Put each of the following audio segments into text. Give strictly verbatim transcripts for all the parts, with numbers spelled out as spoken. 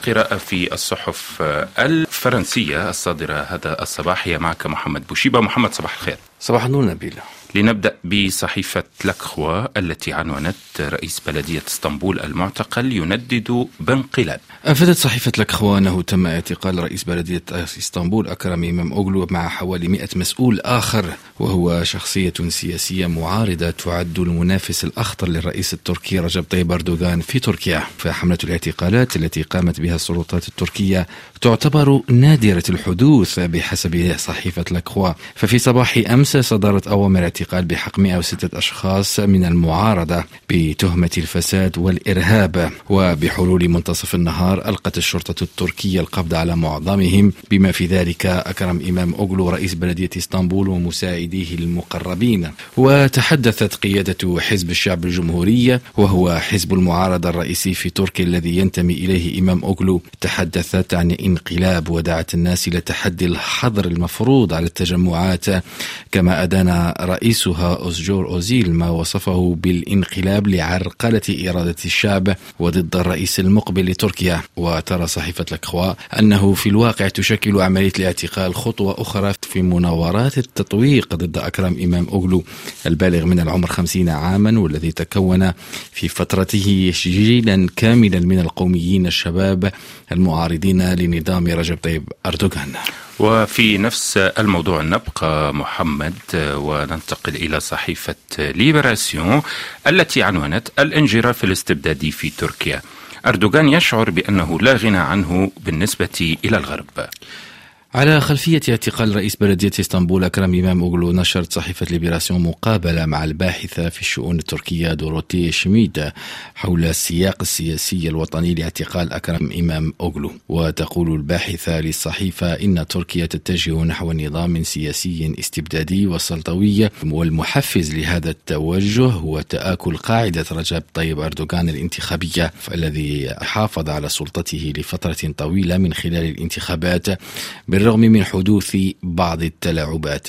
القراءة في الصحف الفرنسية الصادرة هذا الصباح هي معك محمد بوشيبة. محمد، صباح الخير. صباح النور نبيل. لنبدأ بصحيفة لاكخوا التي عنونت رئيس بلدية اسطنبول المعتقل يندد بانقلاب. أفادت صحيفة لاكخوا أنه تم اعتقال رئيس بلدية اسطنبول أكرم إماموغلو مع حوالي مئة مسؤول آخر، وهو شخصية سياسية معارضة تعد المنافس الأخطر للرئيس التركي رجب طيب أردوغان في تركيا. فحملة الاعتقالات التي قامت بها السلطات التركية تعتبر نادرة الحدوث بحسب صحيفة لاكخوا. ففي صباح أمس صدرت أوامر اعتقال بحق مئة وستة أشخاص من المعارضة بتهمة الفساد والإرهاب، وبحلول منتصف النهار ألقت الشرطة التركية القبض على معظمهم، بما في ذلك أكرم إماموغلو رئيس بلدية اسطنبول ومساعديه المقربين. وتحدثت قيادة حزب الشعب الجمهوري وهو حزب المعارضة الرئيسي في تركيا الذي ينتمي إليه إماموغلو، تحدثت عن انقلاب ودعت الناس إلى تحدي الحظر المفروض على التجمعات، كما أدان رئيسها أوزجور أوزيل ما وصفه بالانقلاب لعرقلة إرادة الشعب وضد الرئيس المقبل لتركيا. وترى صحيفة لاكخوا أنه في الواقع تشكل عملية الاعتقال خطوة أخرى في مناورات التطويق ضد أكرم إماموغلو البالغ من العمر خمسين عاما، والذي تكون في فترته جيلا كاملا من القوميين الشباب المعارضين لنظام رجب طيب أردوغان. وفي نفس الموضوع نبقى محمد وننتقل إلى صحيفة ليبراسيون التي عنونت الانجراف الاستبدادي في تركيا. أردوغان يشعر بأنه لا غنى عنه بالنسبة إلى الغرب. على خلفية اعتقال رئيس بلدية اسطنبول أكرم إماموغلو، نشرت صحيفة ليبراسيون مقابلة مع الباحثة في الشؤون التركية دوروتي شميد حول السياق السياسي الوطني لاعتقال أكرم إماموغلو. وتقول الباحثة للصحيفة إن تركيا تتجه نحو نظام سياسي استبدادي وسلطوي، والمحفز لهذا التوجه هو تآكل قاعدة رجب طيب أردوغان الانتخابية الذي حافظ على سلطته لفترة طويلة من خلال الانتخابات بالرغم من حدوث بعض التلاعبات.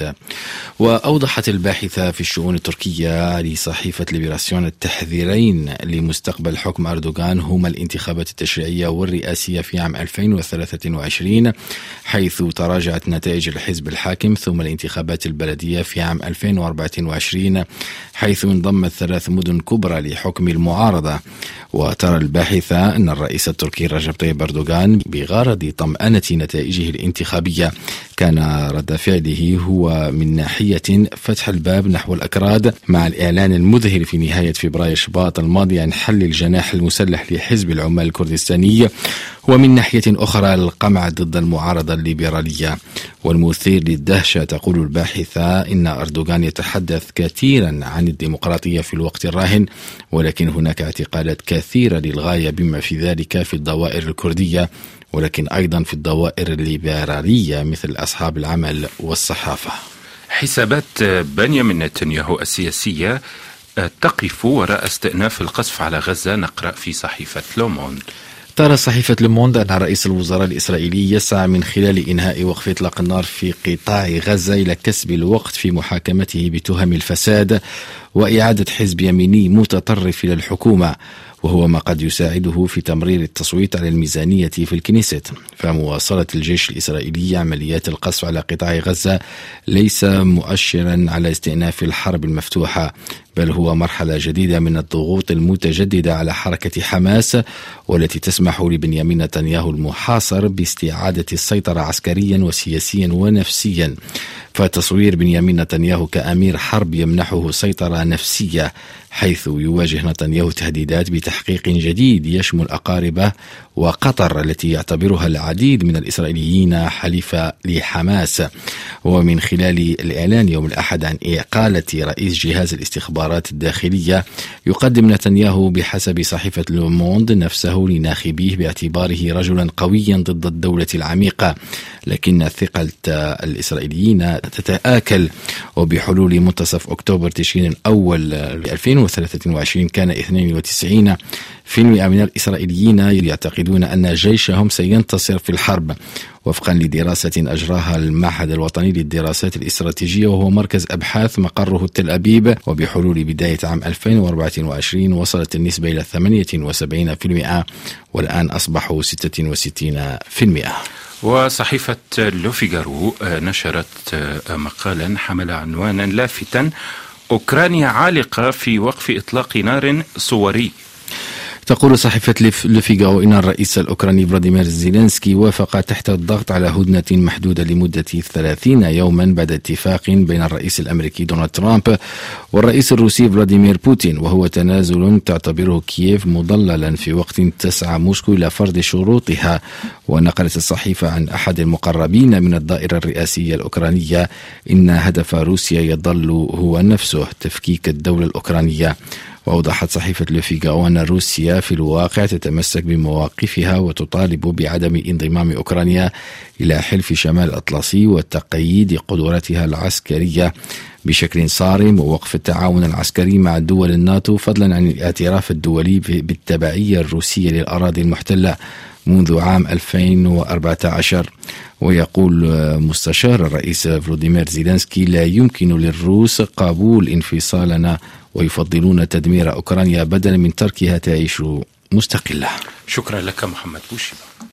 وأوضحت الباحثة في الشؤون التركية لصحيفة ليبراسيون التحذيرين لمستقبل حكم أردوغان هما الانتخابات التشريعية والرئاسية في عام ألفين وثلاثة وعشرين حيث تراجعت نتائج الحزب الحاكم، ثم الانتخابات البلدية في عام ألفين وأربعة وعشرين حيث انضمت ثلاث مدن كبرى لحكم المعارضة. وترى الباحثة أن الرئيس التركي رجب طيب أردوغان بغرض طمأنة نتائجه الانتخابية كان رد فعله هو من ناحية فتح الباب نحو الأكراد مع الإعلان المذهل في نهاية فبراير شباط الماضي عن حل الجناح المسلح لحزب العمال الكردستاني، ومن ناحية أخرى القمع ضد المعارضة الليبرالية. والمثير للدهشة تقول الباحثة إن أردوغان يتحدث كثيرا عن الديمقراطية في الوقت الراهن، ولكن هناك اعتقالات كثيرة للغاية بما في ذلك في الضوائر الكردية، ولكن أيضا في الضوائر الليبرالية مثل أصحاب العمل والصحافة. حسابات بنيامين نتنياهو السياسية تقف وراء استئناف القصف على غزة، نقرأ في صحيفة لوموند. ترى صحيفة لوموند أن رئيس الوزراء الإسرائيلي يسعى من خلال إنهاء وقف إطلاق النار في قطاع غزة إلى كسب الوقت في محاكمته بتهم الفساد وإعادة حزب يميني متطرف إلى الحكومة، وهو ما قد يساعده في تمرير التصويت على الميزانية في الكنيست. فمواصلة الجيش الإسرائيلي عمليات القصف على قطاع غزة ليس مؤشرا على استئناف الحرب المفتوحة، بل هو مرحلة جديدة من الضغوط المتجددة على حركة حماس، والتي تسمح لبنيامين نتنياهو المحاصر باستعادة السيطرة عسكريا وسياسيا ونفسيا. فتصوير بنيامين نتنياهو كأمير حرب يمنحه سيطرة نفسية، حيث يواجه نتنياهو تهديدات بتحقيق جديد يشمل أقاربه وقطر التي يعتبرها العديد من الإسرائيليين حليفة لحماس. ومن خلال الإعلان يوم الأحد عن إقالة رئيس جهاز الاستخبارات الداخلية، يقدم نتنياهو بحسب صحيفة لوموند نفسه لناخبيه باعتباره رجلا قويا ضد الدولة العميقة، لكن ثقة الإسرائيليين تتآكل. وبحلول منتصف أكتوبر تشرين الأول ألفين وثلاثة وعشرين كان اثنين وتسعين في المئة من الإسرائيليين يعتقدون يعتقدون أن جيشهم سينتصر في الحرب، وفقا لدراسة أجراها المعهد الوطني للدراسات الاستراتيجية وهو مركز أبحاث مقره تل أبيب. وبحلول بداية عام ألفين وأربعة وعشرين وصلت النسبة إلى ثمانية وسبعين بالمئة، والآن أصبحوا ستة وستين بالمئة. وصحيفة لو فيغارو نشرت مقالا حمل عنوانا لافتا: أوكرانيا عالقة في وقف إطلاق نار صوري. تقول صحيفة لو فيغارو إن الرئيس الأوكراني فلاديمير زيلينسكي وافق تحت الضغط على هدنة محدودة لمدة ثلاثين يوما بعد اتفاق بين الرئيس الأمريكي دونالد ترامب والرئيس الروسي فلاديمير بوتين، وهو تنازل تعتبره كييف مضللا في وقت تسعى موسكو إلى فرض شروطها. ونقلت الصحيفة عن أحد المقربين من الدائرة الرئاسية الأوكرانية إن هدف روسيا يظل هو نفسه تفكيك الدولة الأوكرانية. وأوضحت صحيفة لو فيغارو أن روسيا في الواقع تتمسك بمواقفها وتطالب بعدم انضمام أوكرانيا إلى حلف شمال الأطلسي وتقييد قدراتها العسكرية بشكل صارم ووقف التعاون العسكري مع دول الناتو، فضلا عن الاعتراف الدولي بالتبعية الروسية للأراضي المحتلة منذ عام ألفين وأربعة عشر. ويقول مستشار الرئيس فلاديمير زيلينسكي: لا يمكن للروس قبول انفصالنا ويفضلون تدمير أوكرانيا بدلا من تركها تعيش مستقلة. شكرا لك محمد بوشيبة.